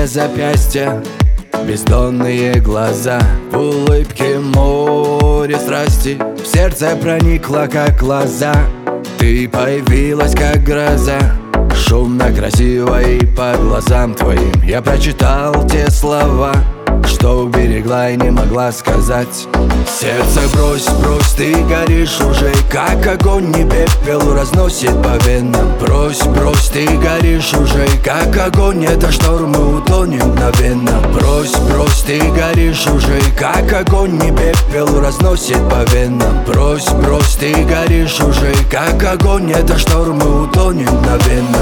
запястья, бездонные глаза, в улыбке море страсти, в сердце проникла, как лоза. Ты появилась, как гроза, шумно, красиво, и по глазам твоим я прочитал те слова, что уберегла и не могла сказать. Сердце, брось, брось, ты горишь уже, как огонь, не пепел разносит по венам. Брось, брось, ты горишь уже, как огонь, это шторм, мы утонем мгновенно. Брось, брось, ты горишь уже, как огонь, не пепел разносит по венам. Брось, брось, ты горишь уже, как огонь, это шторм, мы утонем мгновенно.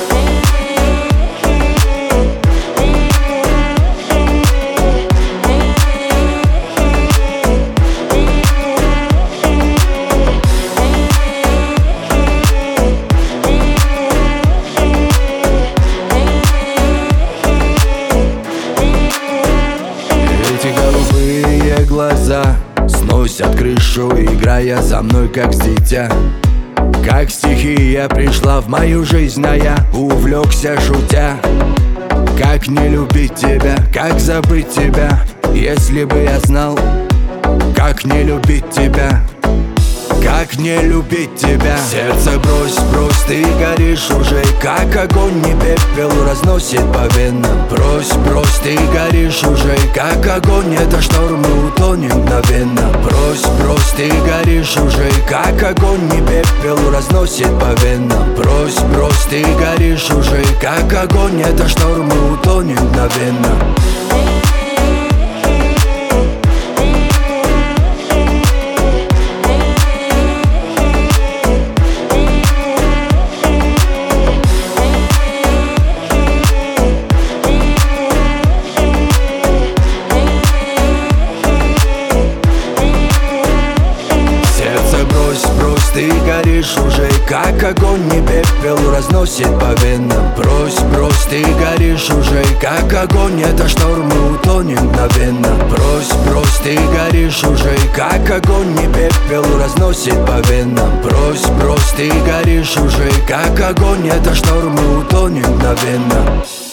Глаза сносят крышу, играя за мной, как дитя. Как стихия пришла в мою жизнь, а я увлекся, шутя. Как не любить тебя, как забыть тебя, если бы я знал, как не любить тебя, как не любить тебя. Сердце, брось, брось, ты горишь уже, как огонь, не пепел разносит по венам. Брось, брось, ты горишь уже, как огонь, это шторм, мы утонем мгновенно. Брось, брось, ты горишь уже, как огонь, не пепел разносит по венам. Брось, брось, ты горишь уже, как огонь, это шторм, мы утонем мгновенно. Ты горишь уже, как огонь, не пепел разносит по венам. Брось, брось, ты горишь уже, как огонь, это шторм, мы утонем мгновенно. Брось, брось, ты горишь уже, как огонь, не пепел разносит по венам. Брось, брось, ты горишь уже, как огонь, это шторм, мы утонем мгновенно.